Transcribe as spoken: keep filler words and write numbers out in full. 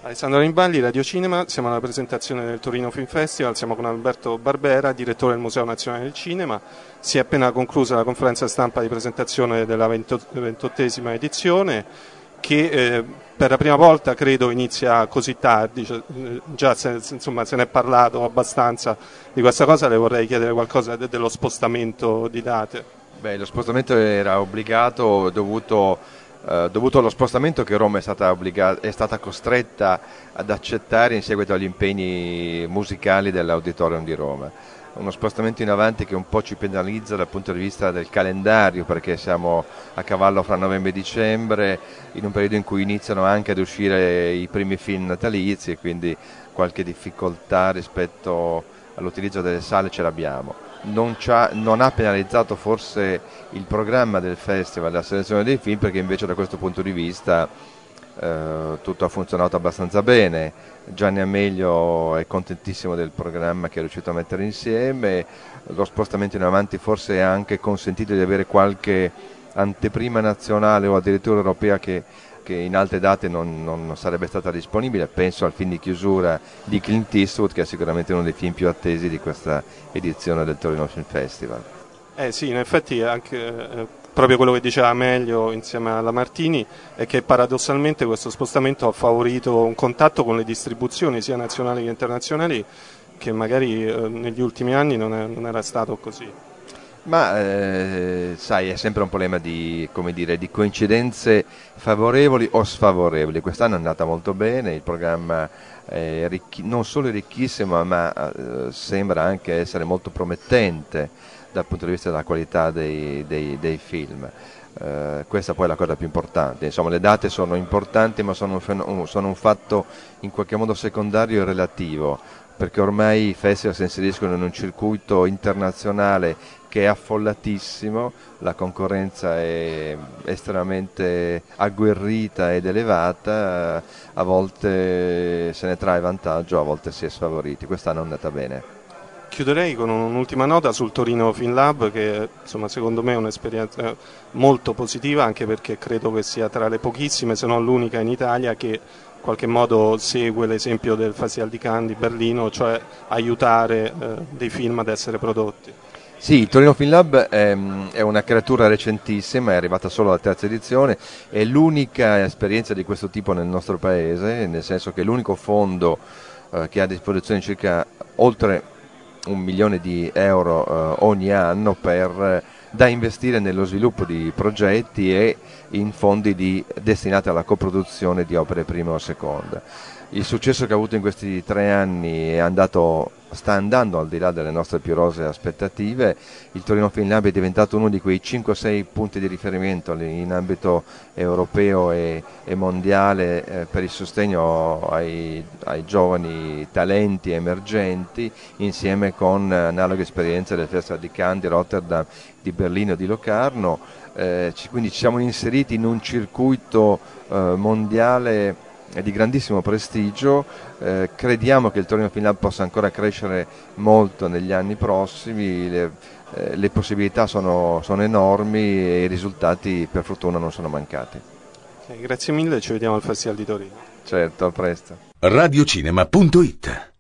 Alessandro Rimballi, Radio Cinema, siamo alla presentazione del Torino Film Festival, siamo con Alberto Barbera, direttore del Museo Nazionale del Cinema. Si è appena conclusa la conferenza stampa di presentazione della ventottesima edizione che eh, per la prima volta credo inizia così tardi, cioè, già se, insomma, se ne è parlato abbastanza di questa cosa, le vorrei chiedere qualcosa de- dello spostamento di date. Beh, lo spostamento era obbligato dovuto... Uh, dovuto allo spostamento che Roma è stata, obbligata, è stata costretta ad accettare in seguito agli impegni musicali dell'Auditorium di Roma. Uno spostamento in avanti che un po' ci penalizza dal punto di vista del calendario, perché siamo a cavallo fra novembre e dicembre, in un periodo in cui iniziano anche ad uscire i primi film natalizi e quindi qualche difficoltà rispetto all'utilizzo delle sale ce l'abbiamo. Non, non ha penalizzato forse il programma del festival, la selezione dei film, perché invece da questo punto di vista eh, tutto ha funzionato abbastanza bene. Gianni Amelio è contentissimo del programma che è riuscito a mettere insieme, lo spostamento in avanti forse ha anche consentito di avere qualche anteprima nazionale o addirittura europea che che in altre date non, non sarebbe stata disponibile. Penso al film di chiusura di Clint Eastwood, che è sicuramente uno dei film più attesi di questa edizione del Torino Film Festival. Eh sì, in effetti anche eh, proprio quello che diceva Amelio insieme alla Martini è che paradossalmente questo spostamento ha favorito un contatto con le distribuzioni sia nazionali che internazionali che magari eh, negli ultimi anni non, è, non era stato così. Ma eh, sai, è sempre un problema di, come dire, di coincidenze favorevoli o sfavorevoli. Quest'anno è andata molto bene, il programma è ricchi, non solo ricchissimo, ma eh, sembra anche essere molto promettente dal punto di vista della qualità dei, dei, dei film. Eh, questa poi è la cosa più importante. Insomma, le date sono importanti, ma sono un, sono un fatto in qualche modo secondario e relativo, perché ormai i festival si inseriscono in un circuito internazionale che è affollatissimo, la concorrenza è estremamente agguerrita ed elevata, a volte se ne trae vantaggio, a volte si è sfavoriti. Quest'anno è andata bene. Chiuderei con un'ultima nota sul Torino Film Lab, che insomma, secondo me è un'esperienza molto positiva, anche perché credo che sia tra le pochissime, se non l'unica in Italia, che in qualche modo segue l'esempio del Festival di Cannes di Berlino, cioè aiutare eh, dei film ad essere prodotti. Sì, il Torino Film Lab è, è una creatura recentissima, è arrivata solo alla terza edizione, è l'unica esperienza di questo tipo nel nostro paese, nel senso che è l'unico fondo eh, che ha a disposizione circa oltre un milione di euro eh, ogni anno per, da investire nello sviluppo di progetti e in fondi di, destinati alla coproduzione di opere prima o seconda. Il successo che ha avuto in questi tre anni è andato, sta andando al di là delle nostre più rosee aspettative. Il Torino Film Lab è diventato uno di quei cinque sei punti di riferimento in ambito europeo e, e mondiale eh, per il sostegno ai, ai giovani talenti emergenti, insieme con analoghe esperienze del Festival di Cannes, di Rotterdam, di Berlino e di Locarno. Eh, quindi ci siamo inseriti in un circuito eh, mondiale di grandissimo prestigio. Eh, crediamo che il Torino Film Lab possa ancora crescere molto negli anni prossimi, le, eh, le possibilità sono, sono enormi e i risultati per fortuna non sono mancati. Okay, grazie mille, ci vediamo al Festival di Torino. Certo, a presto. radiocinema punto it